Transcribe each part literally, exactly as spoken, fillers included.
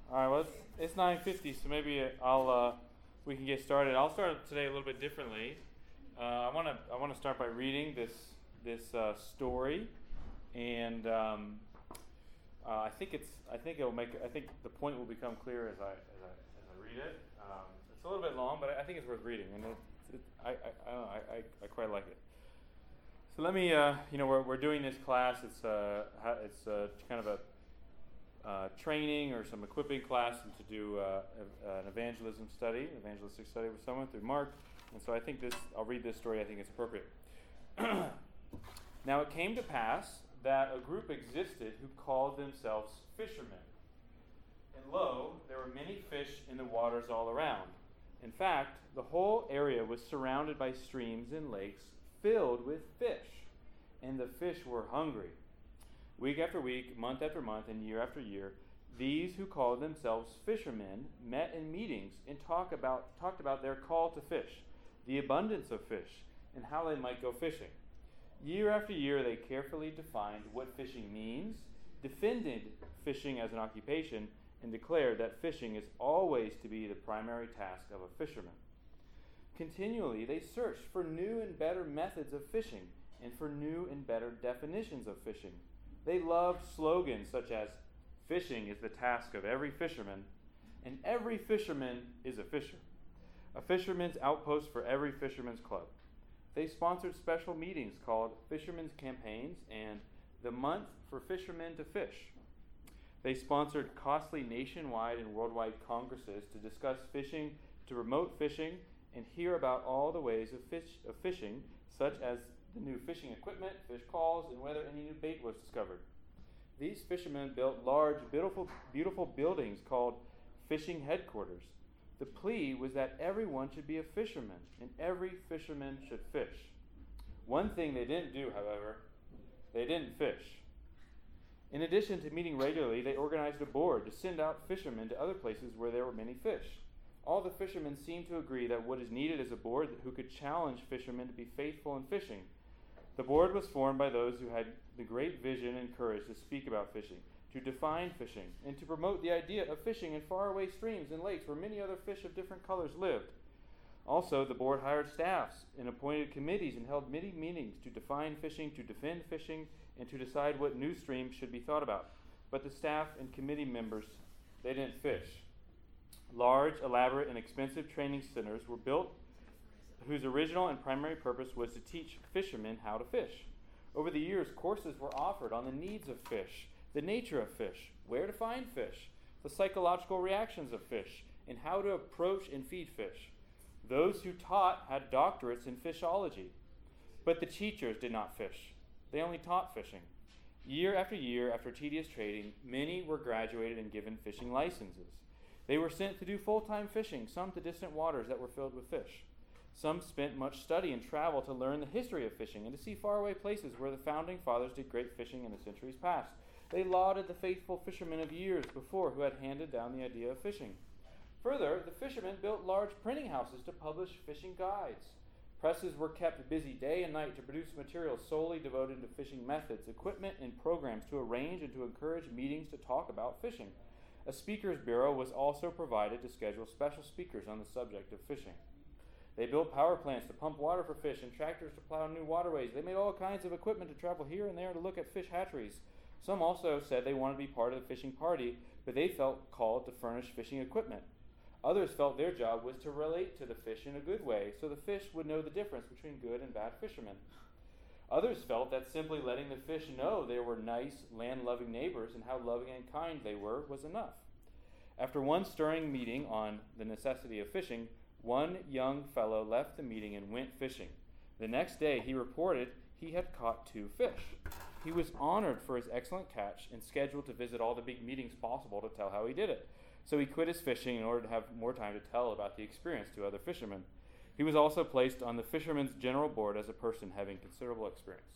All right, well, it's, it's nine fifty, so maybe I'll uh, we can get started. I'll start today a little bit differently. Uh, I want to I want to start by reading this this uh, story, and um, uh, I think it's I think it'll make I think the point will become clear as I as I, as I read it. Um, it's a little bit long, but I think it's worth reading, and it, it, I I I, don't know, I I I quite like it. So let me uh, you know we're we're doing this class. It's uh it's uh, kind of a Uh, training or some equipping class and to do uh, a, an evangelism study, evangelistic study with someone through Mark. And so I think this, I'll read this story, I think it's appropriate. Now it came to pass that a group existed who called themselves fishermen. And lo, there were many fish in the waters all around. In fact, the whole area was surrounded by streams and lakes filled with fish, and the fish were hungry. Week after week, month after month, and year after year, these who called themselves fishermen met in meetings and talk about, talked about their call to fish, the abundance of fish, and how they might go fishing. Year after year, they carefully defined what fishing means, defended fishing as an occupation, and declared that fishing is always to be the primary task of a fisherman. Continually, they searched for new and better methods of fishing and for new and better definitions of fishing. They loved slogans such as, "Fishing is the task of every fisherman," and "Every fisherman is a fisher," a fisherman's outpost for every fisherman's club. They sponsored special meetings called Fishermen's Campaigns and the Month for Fishermen to Fish. They sponsored costly nationwide and worldwide congresses to discuss fishing, to promote fishing, and hear about all the ways of, fish, of fishing, such as the new fishing equipment, fish calls, and whether any new bait was discovered. These fishermen built large, beautiful, beautiful buildings called fishing headquarters. The plea was that everyone should be a fisherman, and every fisherman should fish. One thing they didn't do, however, they didn't fish. In addition to meeting regularly, they organized a board to send out fishermen to other places where there were many fish. All the fishermen seemed to agree that what is needed is a board who could challenge fishermen to be faithful in fishing. The board was formed by those who had the great vision and courage to speak about fishing, to define fishing, and to promote the idea of fishing in faraway streams and lakes where many other fish of different colors lived. Also, the board hired staffs and appointed committees and held many meetings to define fishing, to defend fishing, and to decide what new streams should be thought about. But the staff and committee members, they didn't fish. Large, elaborate, and expensive training centers were built whose original and primary purpose was to teach fishermen how to fish. Over the years, courses were offered on the needs of fish, the nature of fish, where to find fish, the psychological reactions of fish, and how to approach and feed fish. Those who taught had doctorates in fishology, but the teachers did not fish. They only taught fishing. Year after year, after tedious training, many were graduated and given fishing licenses. They were sent to do full-time fishing, some to distant waters that were filled with fish. Some spent much study and travel to learn the history of fishing and to see faraway places where the founding fathers did great fishing in the centuries past. They lauded the faithful fishermen of years before who had handed down the idea of fishing. Further, the fishermen built large printing houses to publish fishing guides. Presses were kept busy day and night to produce materials solely devoted to fishing methods, equipment, and programs to arrange and to encourage meetings to talk about fishing. A speakers bureau was also provided to schedule special speakers on the subject of fishing. They built power plants to pump water for fish and tractors to plow new waterways. They made all kinds of equipment to travel here and there to look at fish hatcheries. Some also said they wanted to be part of the fishing party, but they felt called to furnish fishing equipment. Others felt their job was to relate to the fish in a good way, so the fish would know the difference between good and bad fishermen. Others felt that simply letting the fish know they were nice, land-loving neighbors and how loving and kind they were was enough. After one stirring meeting on the necessity of fishing, one young fellow left the meeting and went fishing. The next day he reported he had caught two fish. He was honored for his excellent catch and scheduled to visit all the big meetings possible to tell how he did it. So he quit his fishing in order to have more time to tell about the experience to other fishermen. He was also placed on the Fishermen's General Board as a person having considerable experience.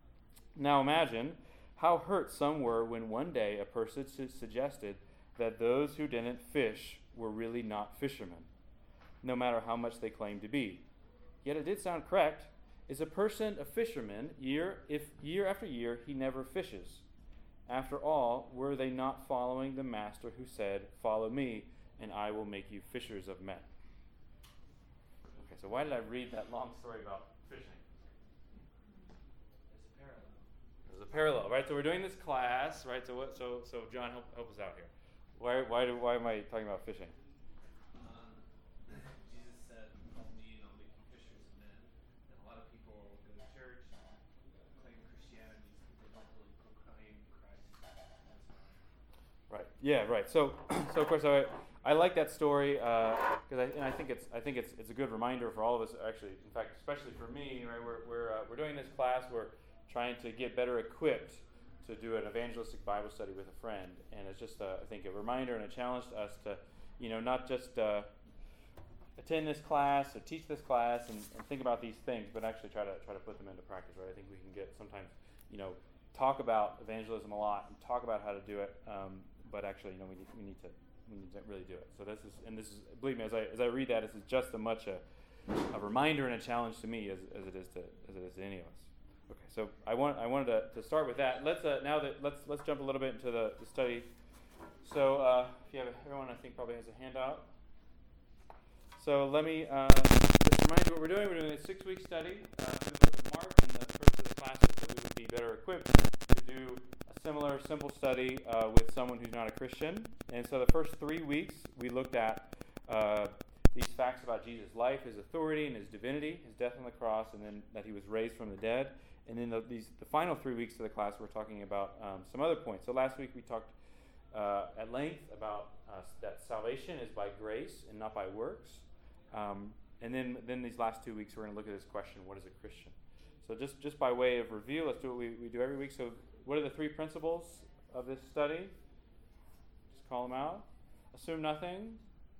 Now imagine how hurt some were when one day a person su- suggested that those who didn't fish were really not fishermen, no matter how much they claimed to be. Yet it did sound correct. Is a person a fisherman year if year after year he never fishes? After all, were they not following the master who said, "Follow me, and I will make you fishers of men"? Okay, so why did I read that long story about fishing? There's a parallel. There's a parallel, right? So we're doing this class, right? So what? So so John, help help us out here. Why why do why am I talking about fishing? Um, Jesus said, "Follow me, and I'll make you fishers of men." And a lot of people go to church, claim Christianity, but don't really proclaim Christ. That's why. Right. Yeah. Right. So, so of course, I, I like that story because I, and I think it's I think it's it's a good reminder for all of us. Actually, in fact, especially for me, right? We're we're uh, we're doing this class. We're trying to get better equipped to do an evangelistic Bible study with a friend, and it's just uh, I think a reminder and a challenge to us to, you know, not just uh, attend this class or teach this class and, and think about these things, but actually try to try to put them into practice. Right? I think we can get sometimes, you know, talk about evangelism a lot and talk about how to do it. Um, But actually, you know, we need, we need to we need to really do it. So this is, and this is, believe me, as I as I read that, this is just as much a, a reminder and a challenge to me as, as it is to as it is to any of us. Okay, so I want I wanted to, to start with that. Let's uh, now that let's let's jump a little bit into the, the study. So uh, if you have a, everyone, I think probably has a handout. So let me uh, just remind you what we're doing. We're doing a six-week study uh, through the book of Mark in the first of the classes, so we would be better equipped to do similar simple study uh, with someone who's not a Christian. And so the first three weeks we looked at uh, these facts about Jesus' life, his authority and his divinity, his death on the cross, and then that he was raised from the dead. And then the, these, the final three weeks of the class we're talking about um, some other points. So last week we talked uh, at length about uh, that salvation is by grace and not by works. Um, and then, then these last two weeks we're going to look at this question, what is a Christian? So just, just by way of review, let's do what we, we do every week. So what are the three principles of this study? Just call them out. Assume nothing.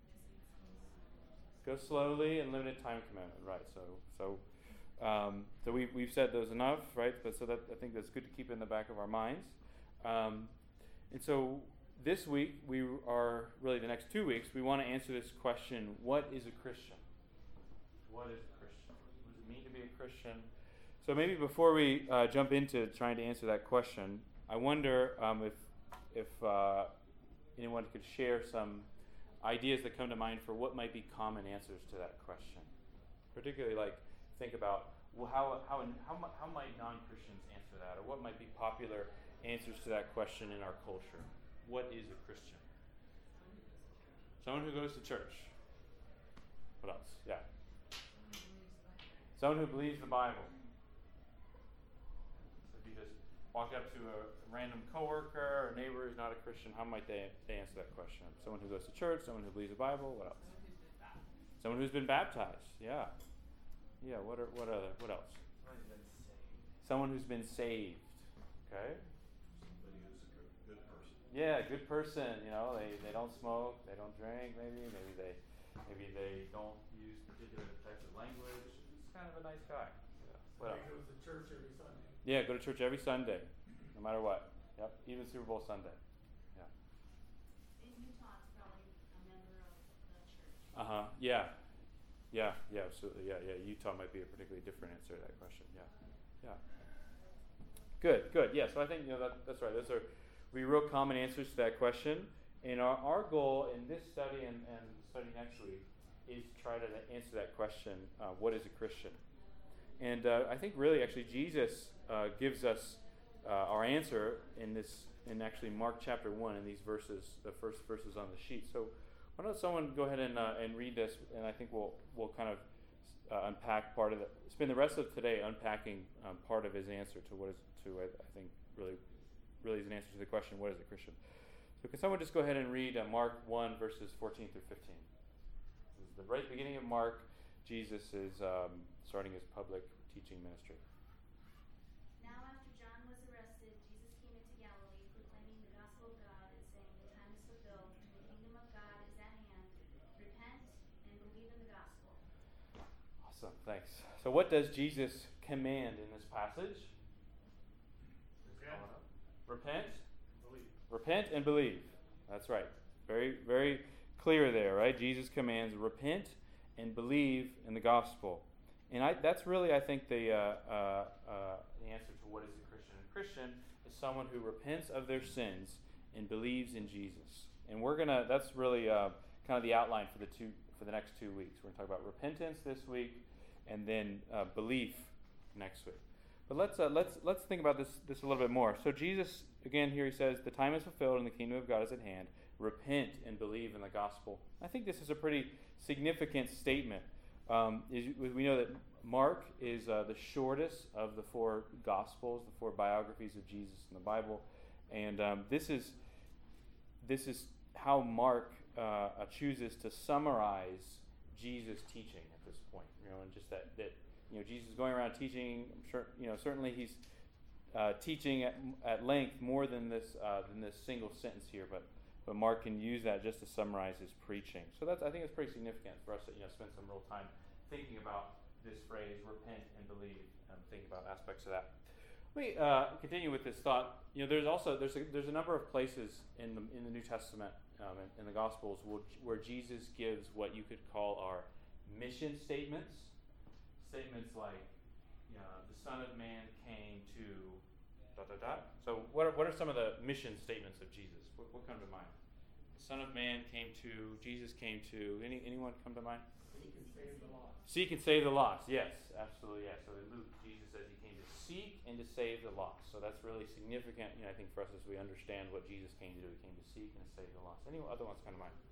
Go slowly and limited time commitment. Right. So so um, so we we've said those enough, right? But so that I think that's good to keep in the back of our minds. Um, and so this week we are really the next two weeks we want to answer this question: what is a Christian? What is a Christian? What does it mean to be a Christian? So maybe before we uh, jump into trying to answer that question, I wonder um, if if uh, anyone could share some ideas that come to mind for what might be common answers to that question. Particularly, like think about well, how how how how might non-Christians answer that, or what might be popular answers to that question in our culture. What is a Christian? Someone who goes to church. What else? Yeah. Someone who believes the Bible. Walk up to a random coworker or neighbor who's not a Christian, how might they, they answer that question? Someone who goes to church, someone who believes the Bible, what else? Someone who's been baptized, yeah. Yeah, what are what other what else? Someone who's been saved. Okay? Somebody who's a good, good person. Yeah, good person, you know, they, they don't smoke, they don't drink, maybe, maybe they maybe they don't use particular types of language. It's kind of a nice guy. Yeah. What else? Goes to church every Sunday. Yeah, go to church every Sunday, no matter what. Yep, even Super Bowl Sunday. Yeah. In Utah, it's probably a member of the church. Uh huh. Yeah. Yeah. Yeah. Absolutely. Yeah. Yeah. Utah might be a particularly different answer to that question. Yeah. Yeah. Good. Good. Yeah. So I think you know that, that's right. Those are we real common answers to that question. And our, our goal in this study and, and study next week is to try to answer that question: uh, what is a Christian? And uh, I think really, actually, Jesus uh, gives us uh, our answer in this, in actually Mark chapter one, in these verses, the first verses on the sheet. So why don't someone go ahead and uh, and read this, and I think we'll we'll kind of uh, unpack part of it. Spend the rest of today unpacking um, part of his answer to what is to I, I think really really is an answer to the question: what is a Christian? So can someone just go ahead and read uh, Mark one verses fourteen through fifteen? This is the very beginning of Mark. Jesus is um, starting his public teaching ministry. Now after John was arrested, Jesus came into Galilee, proclaiming the gospel of God and saying, the time is fulfilled, and the kingdom of God is at hand. Repent and believe in the gospel. Awesome, thanks. So what does Jesus command in this passage? Repent. Repent. Believe. Repent and believe. That's right. Very, very clear there, right? Jesus commands repent and believe in the gospel. And I, that's really, I think, the uh, uh, uh, the answer to what is a Christian. A Christian is is someone who repents of their sins and believes in Jesus. And we're gonna. That's really uh, kind of the outline for the two for the next two weeks. We're gonna talk about repentance this week, and then uh, belief next week. But let's uh, let's let's think about this this a little bit more. So Jesus, again, here he says, "The time is fulfilled, and the kingdom of God is at hand. Repent and believe in the gospel." I think this is a pretty significant statement. Um, is, we know that Mark is uh, the shortest of the four Gospels, the four biographies of Jesus in the Bible, and um, this is this is how Mark uh, uh, chooses to summarize Jesus' teaching at this point. You know, and just that that you know Jesus is going around teaching. I'm sure you know certainly he's uh, teaching at, at length more than this uh, than this single sentence here, but. But Mark can use that just to summarize his preaching. So that's I think it's pretty significant for us to you know spend some real time thinking about this phrase, repent and believe, and think about aspects of that. Let me uh, continue with this thought. You know, there's also there's a, there's a number of places in the in the New Testament, um, in, in the Gospels, where, where Jesus gives what you could call our mission statements. Statements like, you know, the Son of Man came to dot dot dot. So what are, what are some of the mission statements of Jesus? What, what come to mind? The Son of Man came to, Jesus came to, any anyone come to mind? Seek and save the lost. Seek and save the lost. Yes, absolutely. Yes. So in Luke, Jesus says he came to seek and to save the lost. So that's really significant, you know, I think, for us as we understand what Jesus came to do. He came to seek and to save the lost. Any other ones come to mind?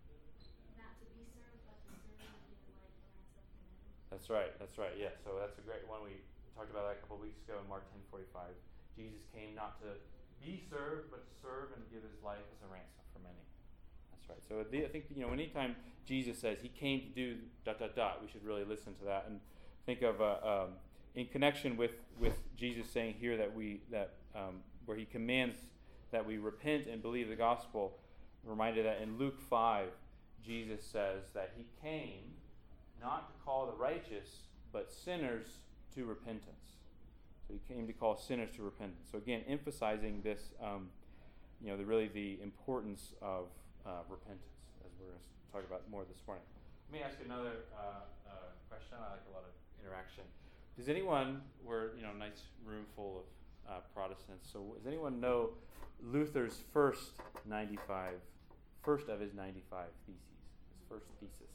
Not to be served, but to serve and give life a ransom for many. That's right. That's right. Yeah. So that's a great one. We talked about that a couple of weeks ago in Mark ten forty-five. Jesus came not to be served, but to serve and give his life as a ransom for many. That's right. So the, I think, you know, anytime Jesus says he came to do dot, dot, dot, we should really listen to that and think of, uh, um, in connection with, with Jesus saying here that we, that um, where he commands that we repent and believe the gospel, I'm reminded that in Luke five, Jesus says that he came not to call the righteous, but sinners to repentance. So he came to call sinners to repentance. So again, emphasizing this, um, you know, the really the importance of uh, repentance, as we're going to talk about more this morning. Let me ask you another uh, uh, question. I like a lot of interaction. Does anyone, we're you know, nice room full of uh, Protestants. So does anyone know Luther's first ninety-five, first of his ninety-five theses, his first thesis?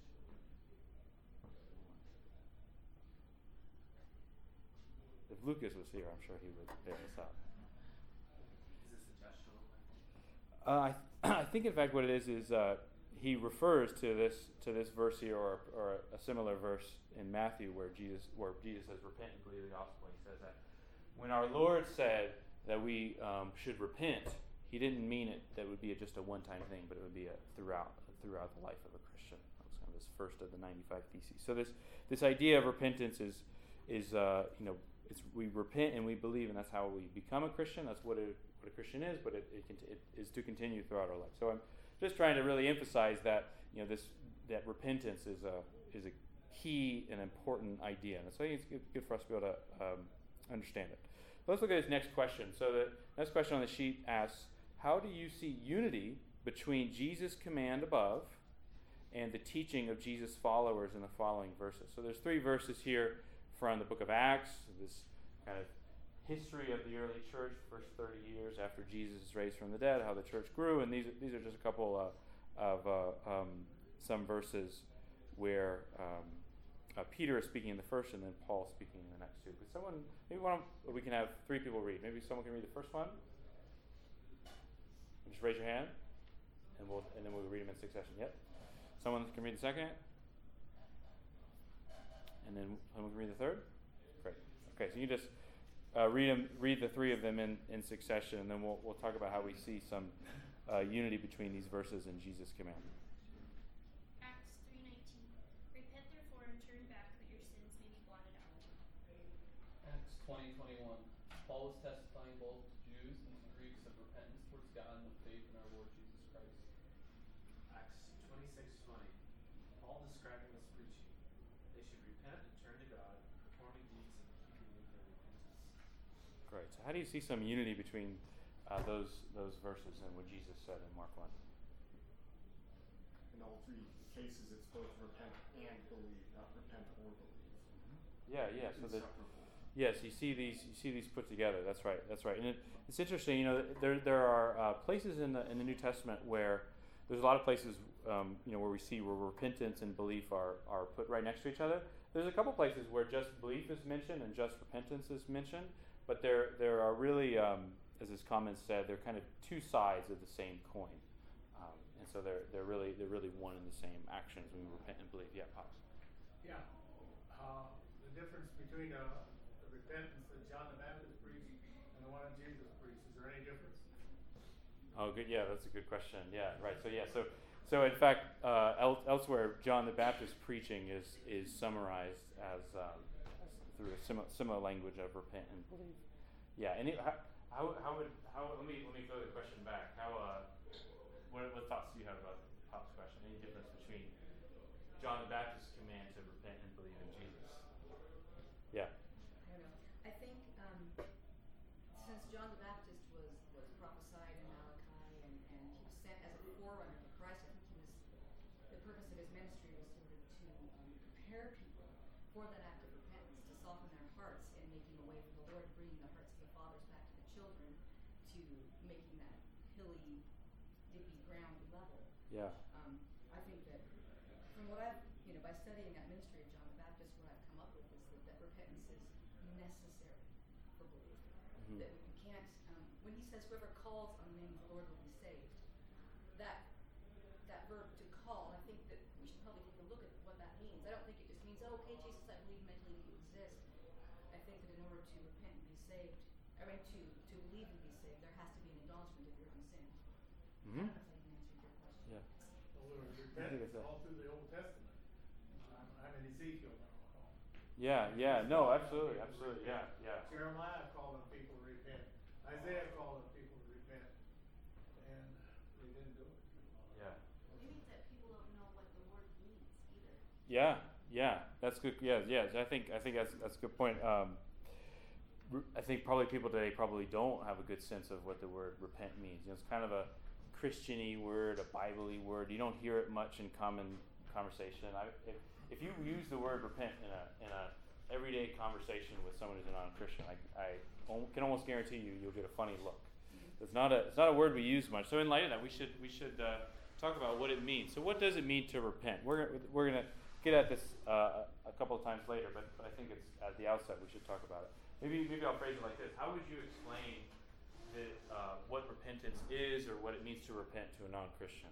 If Lucas was here, I'm sure he would pick this up. Is this a Joshua? Uh, I, I think, in fact, what it is is uh, he refers to this to this verse here, or or a similar verse in Matthew, where Jesus where Jesus says, "Repent and believe the gospel." He says that when our Lord said that we um, should repent, he didn't mean it that it would be a, just a one-time thing, but it would be a throughout throughout the life of a Christian. That was kind of his first of the ninety-five theses. So this this idea of repentance is is uh, you know. It's, we repent and we believe, and that's how we become a Christian. That's what a, what a Christian is, but it, it, it is to continue throughout our life. So I'm just trying to really emphasize that you know this that repentance is a is a key and important idea, and so I think it's good, good for us to be able to um, understand it. But let's look at this next question. So the next question on the sheet asks, how do you see unity between Jesus' command above and the teaching of Jesus' followers in the following verses? So there's three verses here from the book of Acts, this kind of history of the early church, first thirty years after Jesus is raised from the dead, how the church grew, and these these are just a couple uh, of uh, um, some verses where um, uh, Peter is speaking in the first, and then Paul speaking in the next two. Could someone, maybe one, of, we can have three people read. Maybe someone can read the first one. Just raise your hand, and we'll and then we'll read them in succession. Yep. Someone can read the second. And then someone can read the third? Great. Okay, so you just uh, read them, read the three of them in, in succession, and then we'll we'll talk about how we see some uh, unity between these verses and Jesus' command. Acts three nineteen. Repent therefore and turn back that your sins may be blotted out. Acts twenty twenty-one. Paul was testifying both to Jews and to Greeks of repentance towards God and of faith in our Lord Jesus Christ. Acts twenty-six twenty. Paul describing his preaching. They should repent and turn to God, performing deeds in keeping with their repentance. Great. So how do you see some unity between uh, those those verses and what Jesus said in Mark one? In all three cases, it's both repent and believe, not repent or believe. Yeah, yeah. So that Inseparable. yes, you see these. You see these put together. That's right. That's right. And it, it's interesting. You know, there there are uh, places in the in the New Testament where there's a lot of places. Um, you know, where we see where repentance and belief are are put right next to each other. There's a couple places where just belief is mentioned and just repentance is mentioned, but there there are really, um, as his comments said, they're kind of two sides of the same coin, um, and so they're they're really they're really one and the same actions when we repent and believe. Yeah, Pops. Yeah. Uh, the difference between uh, the repentance that John the Baptist preached and the one that Jesus preached, is there any difference? Oh, good. Yeah, that's a good question. Yeah, right. So yeah, so so in fact, uh, el- elsewhere, John the Baptist preaching is is summarized as um, through a similar similar language of repent and believe. Yeah, and it, how, how how would how let me let me throw the question back. How uh, what what thoughts do you have about Pop's question? Any difference between John the Baptist's command to repent and believe in Jesus? Yeah. I don't know. I think um, since John the Baptist was, was prophesied in Malachi and, and he was sent as a forerunner to Christ, I think he was the purpose of his ministry was sort of to um, prepare people for that act of repentance, to soften their hearts in making a way for the Lord, bringing the hearts of the fathers back to the children, to making that hilly, dippy ground level. Yeah. Um, I think that from what I've, you know, by studying that ministry of John the Baptist, what I've come up with is that, that repentance is necessary for belief. Mm-hmm. That we can't, um, when he says, whoever calls on the name of the Lord will be saved, that that verb to call, I think that we should probably take a look at what that means. I don't think it just means, oh, okay, Jesus, I believe mentally that you exist. I think that in order to repent and be saved, I mean, to, to believe and be saved, there has to be an acknowledgement of your own sin. Mm-hmm. I don't know if I can answer your question. Yeah. Well, there was I think repentance it's a- all through the Old Testament. I'm, I'm in Ezekiel now. Yeah. Yeah. No. Absolutely. Absolutely. Yeah. Yeah. Jeremiah called on people to repent. Isaiah called on people to repent. And they didn't do it. Yeah. Maybe it's that people don't know what the word means either. Yeah, yeah, that's good. Yeah, yeah. I think I think that's that's a good point. Um, re- I think probably people today probably don't have a good sense of what the word repent means. You know, it's kind of a Christian-y word, a Bible-y word. You don't hear it much in common conversation. I, if, if you use the word repent in a in a everyday conversation with someone who's a non-Christian, I, I al- can almost guarantee you you'll get a funny look. It's not a it's not a word we use much. So in light of that, we should we should uh, talk about what it means. So what does it mean to repent? We're we're gonna get at this uh, a couple of times later, but, but I think it's at the outset we should talk about it. Maybe maybe I'll phrase it like this: how would you explain the, uh, what repentance is, or what it means to repent to a non-Christian?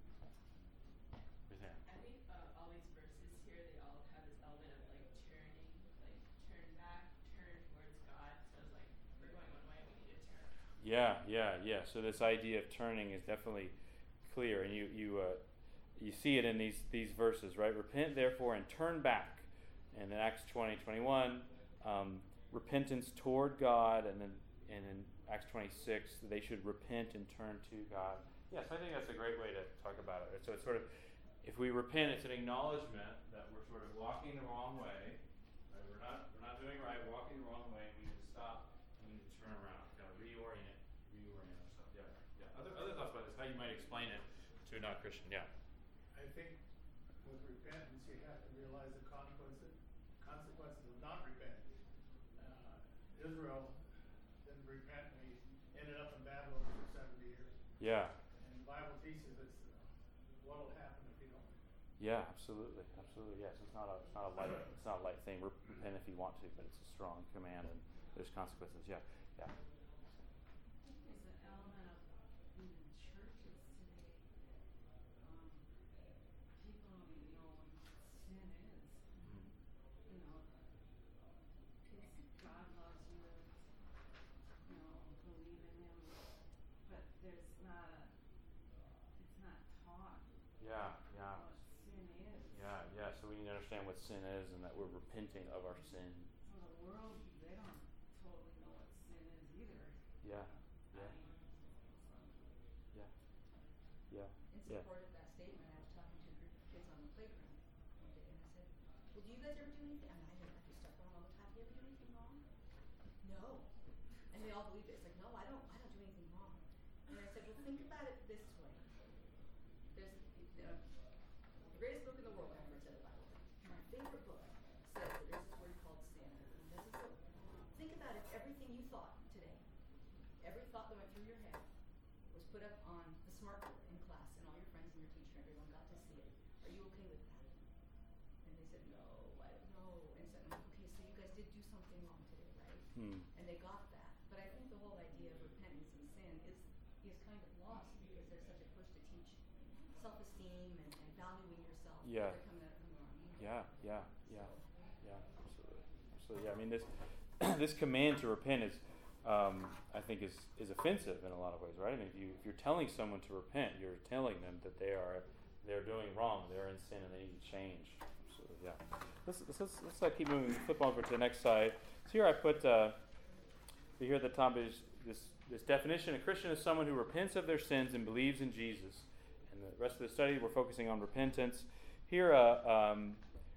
Raise your hand. I think uh, all these verses here, they all have this element of like turning, like turn back, turn towards God. So it's like we're going one way, we need to turn around. Yeah, yeah, yeah. So this idea of turning is definitely clear, and you you uh, you see it in these these verses, right? Repent therefore and turn back, and in Acts twenty, twenty-one, um, repentance toward God, and then and in Acts twenty-six, they should repent and turn to God. Yes, I think that's a great way to talk about it. So it's sort of, if we repent, it's an acknowledgement that we're sort of walking the wrong way. Right? We're not we're not doing right, we're walking the wrong way. We need to stop. We need to turn around, kind of reorient, reorient ourselves. Yeah, yeah. Other other thoughts about this? How you might explain it to a non-Christian? Yeah. I think with repentance, you have to realize the consequences, consequences of not repenting. Uh, Israel didn't repent, and he ended up in Babylon for seventy years. Yeah. And the Bible teaches us uh, what will happen if you don't repent. Yeah, absolutely, absolutely. Yes, it's not a it's not a light it's not a light thing. Repent if you want to, but it's a strong command, and there's consequences. Yeah, yeah. There's an element of even churches today. Um, people don't even know what sin is. Mm-hmm. You know, it's God loves you. You know, believe in Him, but there's not a. It's not taught Yeah, yeah, what sin is. yeah, yeah. So we need to understand what sin is, and that we're repenting of our sin. Well, the world, they don't totally know what sin is either. Yeah, I yeah, mean, yeah, yeah, In yeah. support of that statement, I was talking to a group of kids on the playground one day, and I said, well, do you guys ever do anything? I mean, I know I do stuff wrong all the time. Do you ever do anything wrong? No. And they all believed it. It's like, no, I don't, I don't do anything wrong. And I said, well, think about it this way. There's, you know, the greatest book in the world, I've ever said the Bible. My favorite book says that there's this word called sin. And this is the thought today, every thought that went through your head was put up on the smart board in class, and all your friends and your teacher, everyone got to see it. Are you okay with that? And they said, no, I don't know. And said, I'm like, okay, so you guys did do something wrong today, right? Hmm. And they got that. But I think the whole idea of repentance and sin is is kind of lost because there's such a push to teach self-esteem and, and valuing yourself. Yeah. They're coming at it from the wrong angle. Yeah, yeah, yeah, So, yeah, absolutely, absolutely. Yeah, I mean this this command to repent is, um, I think, is is offensive in a lot of ways, right? I mean, if you if you're telling someone to repent, you're telling them that they are they're doing wrong, they're in sin, and they need to change. So yeah, let's let's let's, let's uh, keep moving. Flip over to the next slide. So here I put uh, here at the top is this this definition: a Christian is someone who repents of their sins and believes in Jesus. And the rest of the study, we're focusing on repentance. Here, uh, um,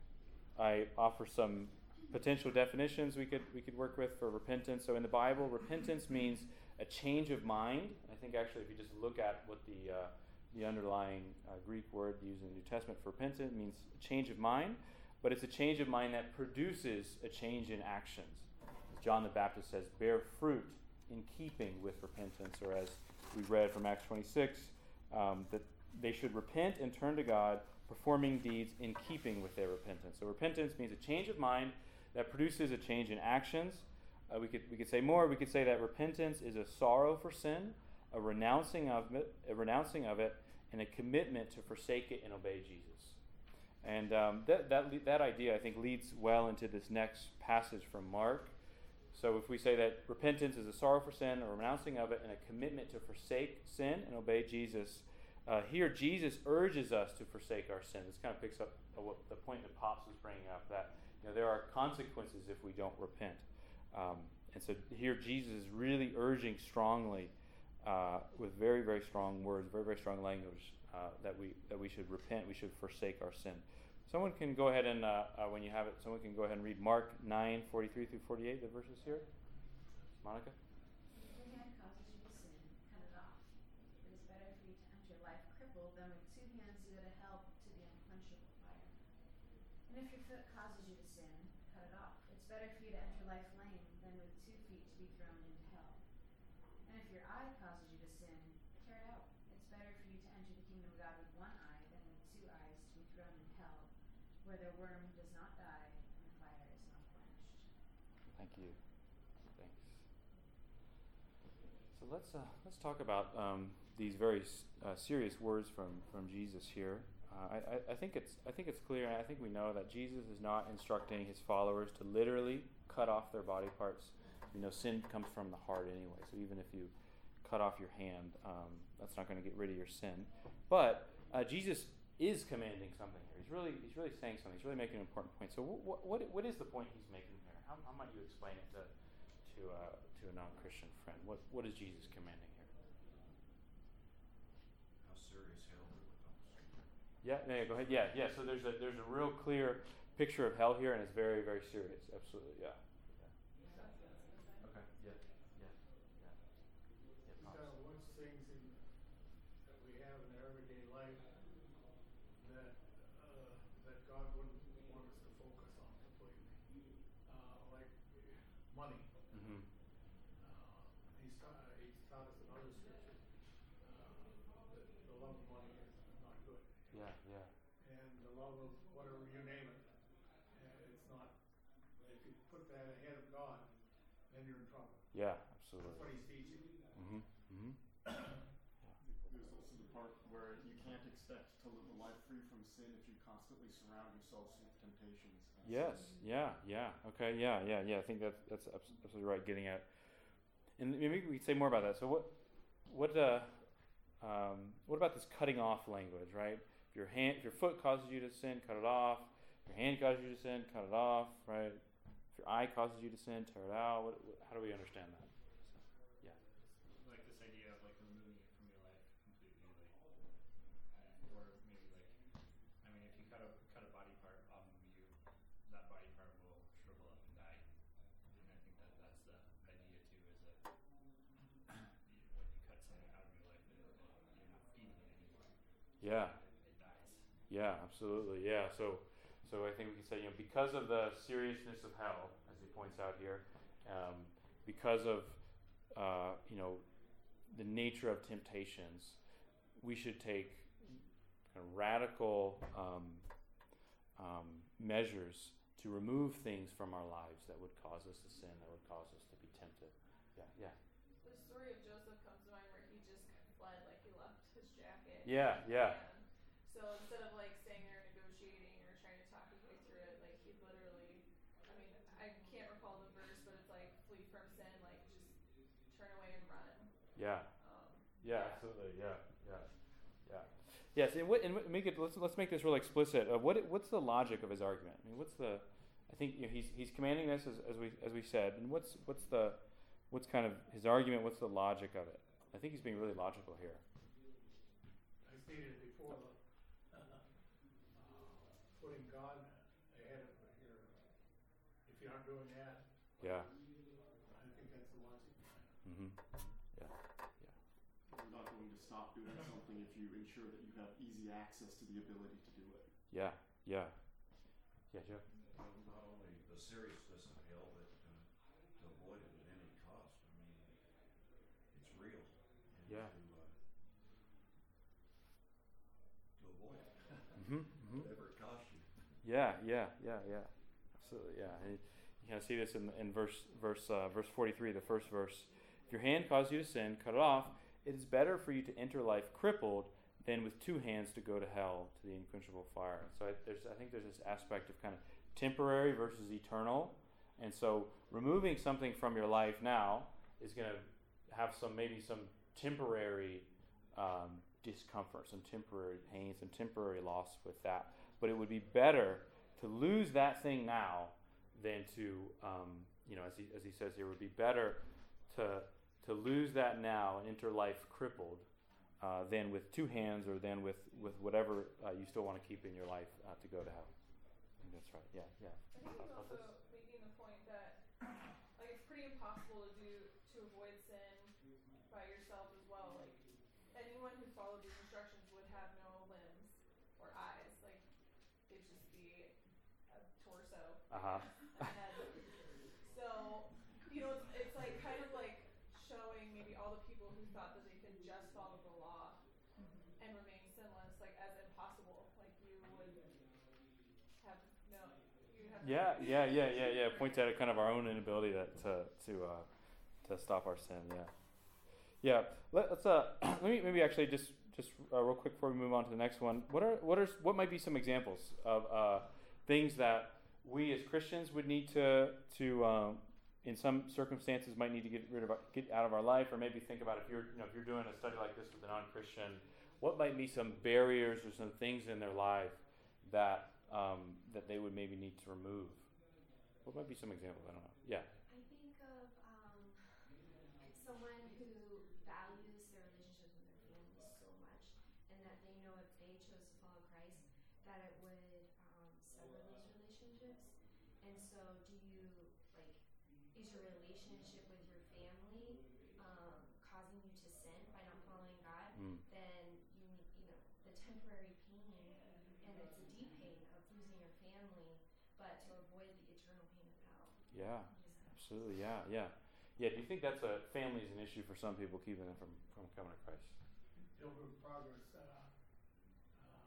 I offer some potential definitions we could we could work with for repentance. So in the Bible, repentance means a change of mind. I think actually, if you just look at what the uh, the underlying uh, Greek word used in the New Testament for repentance, it means a change of mind, but it's a change of mind that produces a change in actions. As John the Baptist says, bear fruit in keeping with repentance, or as we read from Acts twenty-six, um, that they should repent and turn to God, performing deeds in keeping with their repentance. So repentance means a change of mind that produces a change in actions. Uh, we could we could say more. We could say that repentance is a sorrow for sin, a renouncing of it, a renouncing of it, and a commitment to forsake it and obey Jesus. And um, that that that idea, I think, leads well into this next passage from Mark. So if we say that repentance is a sorrow for sin, a renouncing of it, and a commitment to forsake sin and obey Jesus, uh, here Jesus urges us to forsake our sin. This kind of picks up what the point that Pops was bringing up, that you know there are consequences if we don't repent. Um, and so here Jesus is really urging strongly, uh, with very, very strong words, very, very strong language, uh, that we that we should repent, we should forsake our sin. Someone can go ahead and, uh, uh, when you have it, someone can go ahead and read Mark nine, forty-three through forty-eight, the verses here. Monica? If your hand causes you to sin, cut it off. It is better for you to enter life crippled than with two hands to go to hell to the unquenchable fire. And if your foot causes you to sin, cut it off. It's better for you to enter life lame than with two feet to be thrown into hell. And if your eye causes you to sin, tear it out. It's better for you to enter the kingdom of God with one eye than with two eyes to be thrown in hell, where their worm does not die and the fire is not quenched. Thank you. Thanks. So let's uh, let's talk about um, these very uh, serious words from, from Jesus here. Uh, I, I, I think it's I think it's clear, and I think we know that Jesus is not instructing his followers to literally cut off their body parts. You know, sin comes from the heart anyway. So even if you cut off your hand, um, that's not going to get rid of your sin. But uh, Jesus is commanding something here. He's really he's really saying something. He's really making an important point. So what what what is the point he's making here? How, how might you explain it to to uh, to a non-Christian friend? What what is Jesus commanding here? How serious hell really becomes. Yeah, yeah, go ahead. Yeah, yeah. So there's a there's a real clear picture of hell here, and it's very very serious. Absolutely, yeah. yeah. Okay. Yeah. Yeah. Yeah. Yeah. These are once things in, that we have in our everyday life that uh, that God wouldn't want us to focus on completely, uh, like money. Mm-hmm. Uh, he's, ta- he's taught us in other scriptures uh, that the love of money is not good, Yeah. Yeah. and the love of whatever you name it, uh, it's not. If you put that ahead of God, then you're in trouble. Yeah. That's Absolutely. what he's teaching. Mm-hmm. Mm-hmm. There's also the part where you can't expect to live a life free from sin if you constantly surround yourselves with temptations. and Yes. sin. Yeah. Yeah. Okay. Yeah. Yeah. Yeah. I think that's that's abs- absolutely right. Getting at, and maybe we could say more about that. So what, what, uh, um, what about this cutting off language? Right. If your hand, if your foot causes you to sin, cut it off. If your hand causes you to sin, cut it off. Right. If your eye causes you to sin, tear it out. What, what, how do we understand that? Yeah. Like this idea of like removing it from your life completely, like, uh, or maybe like, I mean, if you cut a cut a body part off of you, that body part will shrivel up and die. And I think that that's the idea too, is that you, when you cut something out of your life, it, it, you're not feeding it anymore. Yeah. It, it dies. Yeah, absolutely. Yeah. So, so I think we can say, you know, because of the seriousness of hell, as he points out here, um, because of uh, you know the nature of temptations, we should take kind of radical um, um, measures to remove things from our lives that would cause us to sin, that would cause us to be tempted. Yeah, yeah. The story of Joseph comes to mind where he just fled, like he left his jacket. Yeah, yeah. And so instead of like staying there negotiating or trying to talk his way through it, like he literally, I mean, I can't recall the verse, but it's like flee from sin, like just turn away and run. Yeah. Um, Yeah, absolutely. Yeah, yeah, yeah. Yes, and, what, and make it. Let's let's make this real explicit. Uh, what what's the logic of his argument? I mean, what's the? I think you know, he's he's commanding this as, as we as we said. And what's what's the what's kind of his argument? What's the logic of it? I think he's being really logical here. I stated it before, uh, putting God ahead of your. If you aren't doing that. Yeah. I think that's the logic. Mm-hmm. You're not going to stop doing something if you ensure that you have easy access to the ability to do it. Yeah, yeah. Yeah, Joe? Not only the seriousness of hell, but uh, to avoid it at any cost. I mean, it's real. And Yeah. To, uh, to avoid it. Mm-hmm, mm-hmm. Whatever it costs you. Yeah, yeah, yeah, yeah. Absolutely, yeah. And you kind of see this in in verse verse uh, verse forty-three, the first verse. If your hand causes you to sin, cut it off. It is better for you to enter life crippled than with two hands to go to hell, to the unquenchable fire. So I, there's, I think there's this aspect of kind of temporary versus eternal. And so removing something from your life now is going to have some maybe some temporary um, discomfort, some temporary pain, some temporary loss with that. But it would be better to lose that thing now than to, um, you know, as he as he says here, it would be better to to lose that now and enter life crippled uh, than with two hands or than with, with whatever uh, you still want to keep in your life uh, to go to hell. I think that's right. Yeah, yeah. I think he's also making the point that like it's pretty impossible to do to avoid sin by yourself as well. Like anyone who followed these instructions would have no limbs or eyes. Like they'd just be a torso. Uh-huh. A head. So you know, it's, it's like kind of like showing maybe all the people who thought that they could just follow the law mm-hmm. and remain sinless, like as impossible. Like you would have no. You have yeah, no yeah, yeah, yeah, yeah. Points out kind of our own inability to to to, uh, to stop our sin. Yeah, yeah. Let, let's uh, let me maybe actually just just uh, real quick before we move on to the next one. What are what are what might be some examples of uh, things that we as Christians would need to to um, in some circumstances might need to get rid of, our, get out of our life, or maybe think about if you're, you know, if you're doing a study like this with a non-Christian, what might be some barriers or some things in their life that um, that they would maybe need to remove? What might be some examples? I don't know. Yeah. I think of um, someone who values their relationships with their family so much, and that they know if they chose to follow Christ, that it would um, sever those relationships. And so, do you like? Is your relationship with your family um, causing you to sin by not following God? Mm. Then you you know the temporary pain, and it's a deep pain of losing your family, but to avoid the eternal pain of hell. Yeah, absolutely. Yeah, yeah, yeah. Do you think that's a family is an issue for some people, keeping them from, from coming to Christ? Pilgrim Progress. Uh, uh,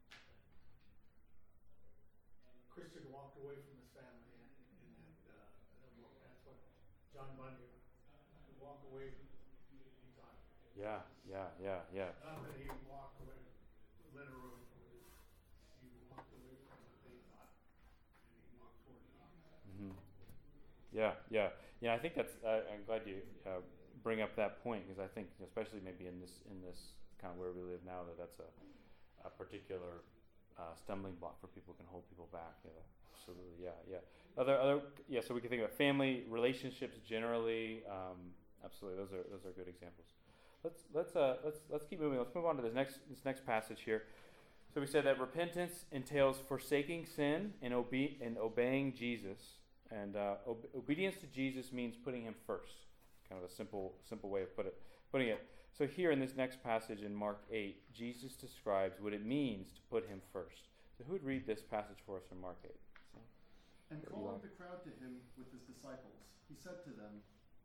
Christian walked away from his family in, in that, uh, that book. That's what John Bunyan would walk away from. He thought. Yeah, yeah, yeah, yeah. Not that he walked away literally from it. He walked away from what they thought, and he walked toward God. Mm-hmm. Yeah, yeah, yeah. I think that's. Uh, I'm glad you uh, bring up that point, because I think, especially maybe in this in this kind of where we live now, that that's a, a particular uh, stumbling block for people, can hold people back. Yeah, absolutely. Yeah, yeah. Other other yeah. So we can think about family relationships generally. Um, absolutely, those are those are good examples. Let's let's uh let's let's keep moving. Let's move on to this next this next passage here. So we said that repentance entails forsaking sin and obe- and obeying Jesus. And uh, ob- obedience to Jesus means putting him first. Kind of a simple simple way of put it, putting it. So here in this next passage in Mark eight, Jesus describes what it means to put him first. So who would read this passage for us from Mark eight? So, and calling the crowd to him with his disciples, he said to them,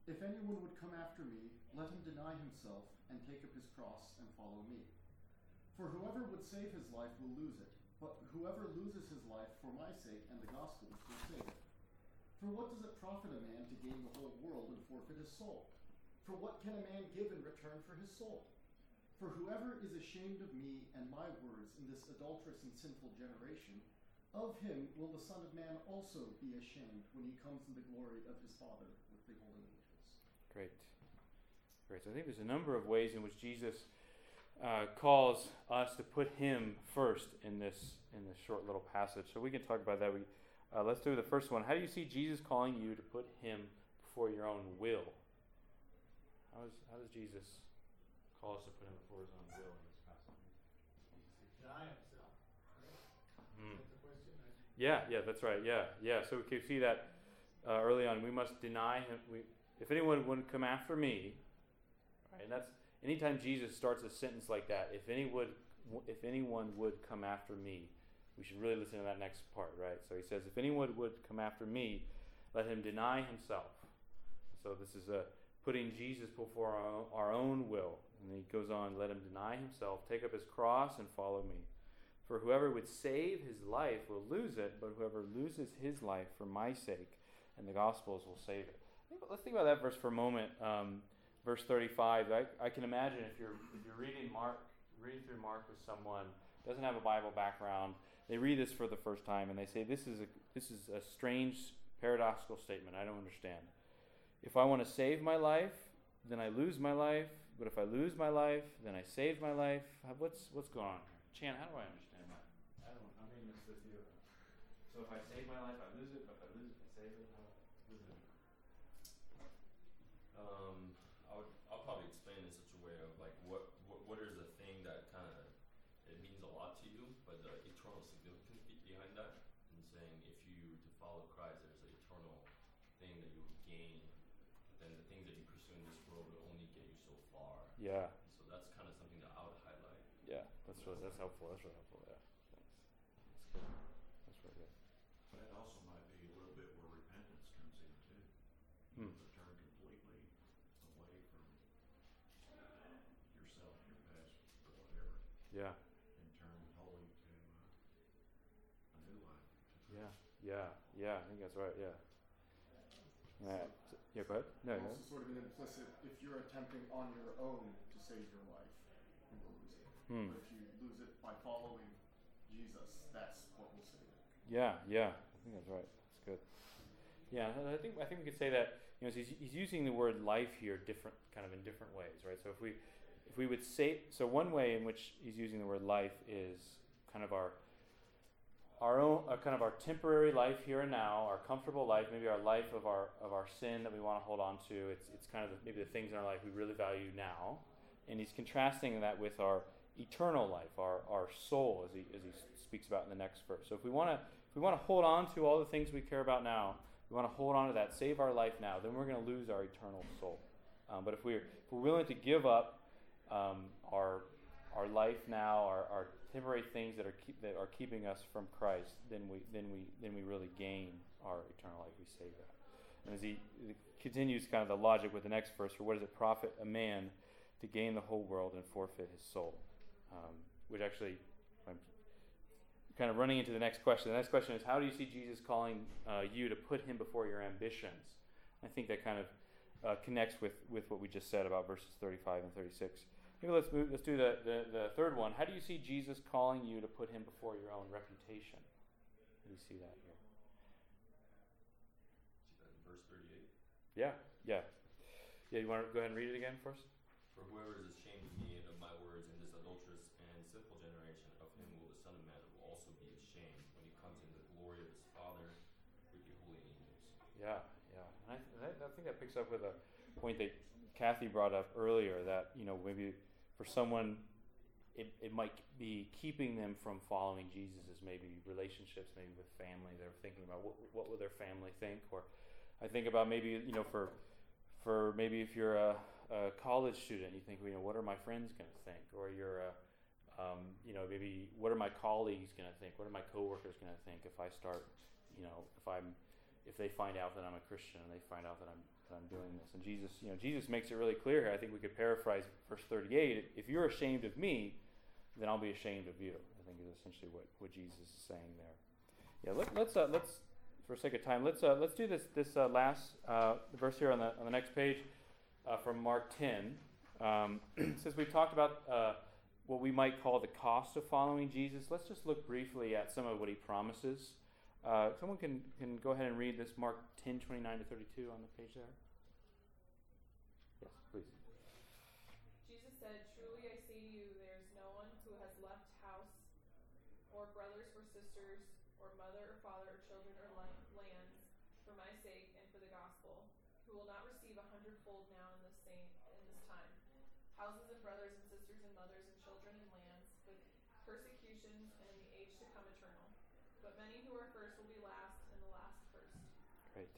If anyone would come after me, let him deny himself and take up his cross and follow me. For whoever would save his life will lose it, but whoever loses his life for my sake and the gospel's will save it. For what does it profit a man to gain the whole world and forfeit his soul? For what can a man give in return for his soul? For whoever is ashamed of me and my words in this adulterous and sinful generation, of him will the Son of Man also be ashamed when he comes in the glory of his Father with the holy angels. Great. Great. So I think there's a number of ways in which Jesus uh, calls us to put him first in this in this short little passage. So we can talk about that. We uh, let's do the first one. How do you see Jesus calling you to put him before your own will? How does how does Jesus call us to put him before his own will in this passage? Deny himself. Hmm. That's the question. Yeah, yeah, that's right. Yeah, yeah. So we can see that uh, early on. We must deny him. We, if anyone would come after me, right? And that's anytime Jesus starts a sentence like that. If any would, if anyone would come after me, we should really listen to that next part, right? So he says, if anyone would come after me, let him deny himself. So this is a putting Jesus before our, our own will. And he goes on, let him deny himself, take up his cross, and follow me. For whoever would save his life will lose it, but whoever loses his life for my sake and the gospel's will save it. Let's think about that verse for a moment. Um, verse thirty-five. I, I can imagine if you're if you're reading Mark, reading through Mark with someone who doesn't have a Bible background, they read this for the first time and they say, "This is a this is a strange paradoxical statement. I don't understand. If I want to save my life, then I lose my life. But if I lose my life, then I save my life. What's what's going on here, Chan? How do I understand that? I don't. I'm reading this with you. So if I save my life, I lose it. But if I lose it, I save it. How lose it? Um, I would, I'll probably explain in such a way of like what, what, what is a thing that kind of, it means a lot to you, but the eternal significance be- behind that, and saying if you to follow Christ, there's an eternal thing that you would gain, then the things that you pursue in this world will only get you so far. Yeah. So that's kind of something that I would highlight. Yeah, that's really, that's helpful. That's really helpful. Yeah, thanks. That's good. That's really good. That also might be a little bit where repentance comes in too. Hmm. To turn completely away from yourself, your past, or whatever, Yeah. and turn wholly to uh, a new life. Yeah. Yeah. Yeah. I think that's right. Yeah. Yeah. So- yeah. Go ahead. No. Also no. sort of an implicit, if you're attempting on your own to save your life, you will lose it. Hmm. But if you lose it by following Jesus, that's what will save it. Yeah. Yeah. I think that's right. That's good. Yeah. I I think I think we could say that, you know, he's he's using the word life here different kind of in different ways, right? So if we if we would say so one way in which he's using the word life is kind of our our own uh, kind of our temporary life here and now, our comfortable life, maybe our life of our of our sin that we want to hold on to. It's it's kind of the, maybe the things in our life we really value now, and he's contrasting that with our eternal life, our our soul, as he as he speaks about in the next verse. So if we want to if we want to hold on to all the things we care about now, we want to hold on to that, save our life now, then we're going to lose our eternal soul. Um, but if we're if we're willing to give up um, our our life now, our, our temporary things that are keep, that are keeping us from Christ, then we then we then we really gain our eternal life. We save that. And as he, he continues kind of the logic with the next verse, for what does it profit a man to gain the whole world and forfeit his soul? Um, which actually, I'm kind of running into the next question. The next question is, how do you see Jesus calling uh, you to put him before your ambitions? I think that kind of uh, connects with, with what we just said about verses thirty-five and thirty-six. Maybe let's move, let's do the, the, the third one. How do you see Jesus calling you to put him before your own reputation? How do you see that here? See that in verse thirty-eight? Yeah, yeah. Yeah, you want to go ahead and read it again for us? For whoever is ashamed of me and of my words in this adulterous and sinful generation, of him will the Son of Man will also be ashamed when he comes in the glory of his Father with the holy angels. Yeah, yeah. And I, and I, I think that picks up with a point that Kathy brought up earlier, that, you know, maybe for someone it, it might be keeping them from following Jesus is maybe relationships, maybe with family. They're thinking about what what will their family think, or I think about maybe, you know, for for maybe if you're a, a college student, you think, you know, what are my friends going to think? Or you're a, um, you know, maybe what are my colleagues going to think? What are my coworkers going to think if I start, you know, if I'm if they find out that I'm a Christian and they find out that I'm that I'm doing this. And Jesus, you know, Jesus makes it really clear here. I think we could paraphrase verse thirty-eight. If you're ashamed of me, then I'll be ashamed of you. I think is essentially what, what Jesus is saying there. Yeah, let, let's uh, let's for sake of time, let's uh, let's do this this uh, last uh, verse here on the on the next page uh, from Mark ten. Um, since we've talked about uh, what we might call the cost of following Jesus, let's just look briefly at some of what he promises. Uh, someone can, can go ahead and read this Mark ten twenty-nine to thirty-two on the page there. Yes, please. Jesus said, "Truly I say to you, there is no one who has left house, or brothers or sisters, or mother or father or children or la- lands, for my sake and for the gospel, who will not receive a hundredfold now in this same in this time, houses and brothers and sisters and mothers and children and lands, with persecutions and in the age to come eternal. But many who are first will be last, and the last first." Great.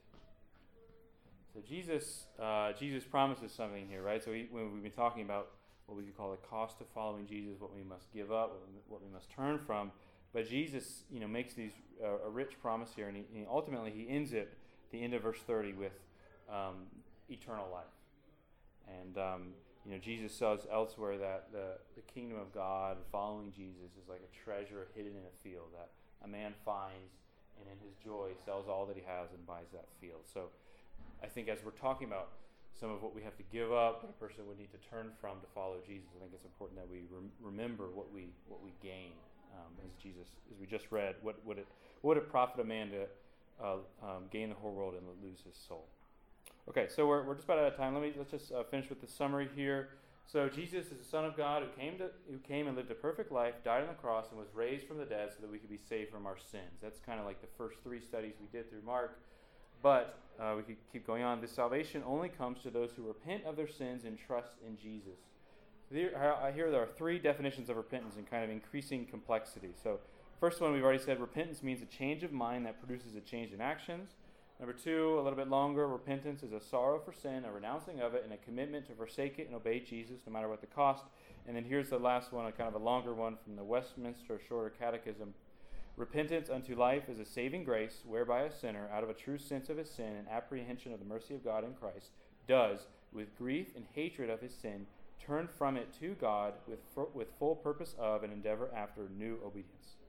So Jesus, uh, Jesus promises something here, right? So he, when we've been talking about what we could call the cost of following Jesus, what we must give up, what we, what we must turn from, but Jesus, you know, makes these uh, a rich promise here, and, he, and ultimately he ends it, the end of verse thirty, with um, eternal life. And um, you know, Jesus says elsewhere that the the kingdom of God, following Jesus, is like a treasure hidden in a field that a man finds, and in his joy sells all that he has and buys that field. So I think as we're talking about some of what we have to give up, what a person would need to turn from to follow Jesus, I think it's important that we rem- remember what we what we gain. Um, as Jesus, as we just read, what would it what would it profit a man to uh, um, gain the whole world and lose his soul? Okay, so we're we're just about out of time. Let me let's just uh, finish with the summary here. So Jesus is the Son of God who came to who came and lived a perfect life, died on the cross, and was raised from the dead so that we could be saved from our sins. That's kind of like the first three studies we did through Mark. But uh, we could keep going on. This salvation only comes to those who repent of their sins and trust in Jesus. Here, I hear there are three definitions of repentance in kind of increasing complexity. So first one, we've already said, repentance means a change of mind that produces a change in actions. Number two, a little bit longer, repentance is a sorrow for sin, a renouncing of it, and a commitment to forsake it and obey Jesus no matter what the cost. And then here's the last one, a kind of a longer one from the Westminster Shorter Catechism. Repentance unto life is a saving grace, whereby a sinner, out of a true sense of his sin and apprehension of the mercy of God in Christ, does, with grief and hatred of his sin, turn from it to God with, with full purpose of and endeavor after new obedience.